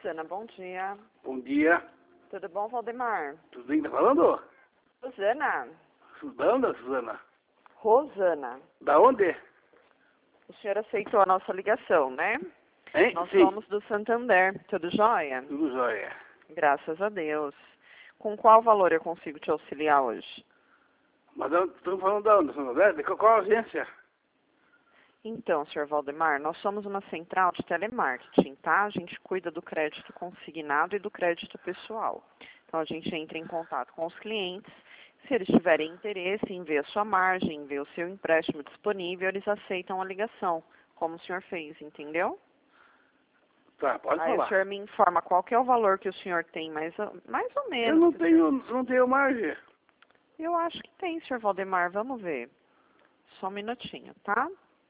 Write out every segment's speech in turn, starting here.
Rosana, bom dia. Bom dia. Tudo bom, Valdemar? Tudo bem? Tá falando? Rosana. Suzana, Suzana? Rosana. Da onde? O senhor aceitou a nossa ligação, né? Hein? Nós Sim. somos do Santander. Tudo jóia? Tudo jóia. Graças a Deus. Com qual valor eu consigo te auxiliar hoje? Mas estamos falando da onde, Santander? De qual agência? Então, senhor Valdemar, nós somos uma central de telemarketing, tá? A gente cuida do crédito consignado e do crédito pessoal. Então, a gente entra em contato com os clientes. Se eles tiverem interesse em ver a sua margem, em ver o seu empréstimo disponível, eles aceitam a ligação, como o senhor fez, entendeu? Tá, pode Aí falar. o senhor me informa qual que é o valor que o senhor tem, mais ou menos. Eu não tenho margem. Eu acho que tem, senhor Valdemar. Vamos ver. Só um minutinho, tá?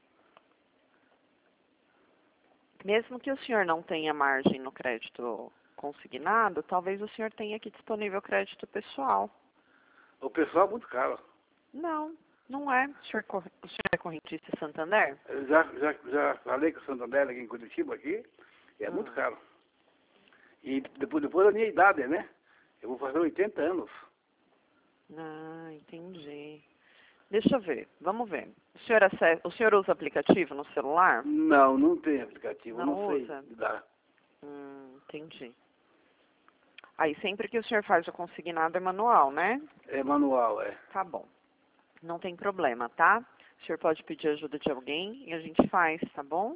Mesmo que o senhor não tenha margem no crédito consignado, talvez o senhor tenha aqui disponível crédito pessoal. O pessoal é muito caro. Não, não é. O senhor é correntista Santander? Eu já falei com o Santander aqui em Curitiba, aqui, e é muito caro. E depois da minha idade, né? Eu vou fazer 80 anos. Ah, entendi. Deixa eu ver, vamos ver. O senhor usa aplicativo no celular? Não, não tem aplicativo, Não não sei usa? dar. Entendi. Aí sempre que o senhor faz o consignado é manual, né? É manual, é. Tá bom. Não tem problema, tá? O senhor pode pedir ajuda de alguém e a gente faz, tá bom?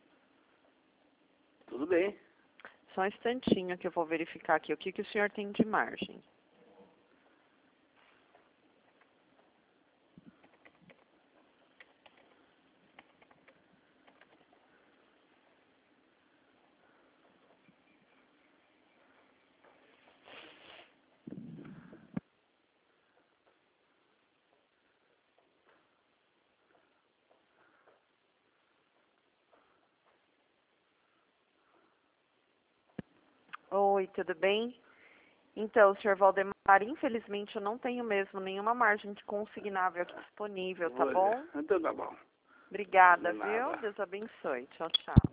Tudo bem. Só um instantinho que eu vou verificar aqui o que o senhor tem de margem. Oi, tudo bem? Então, senhor Valdemar, infelizmente eu não tenho mesmo nenhuma margem de consignável aqui disponível, tá bom? Então tá bom. Obrigada, De viu? nada. Deus abençoe. Tchau, tchau.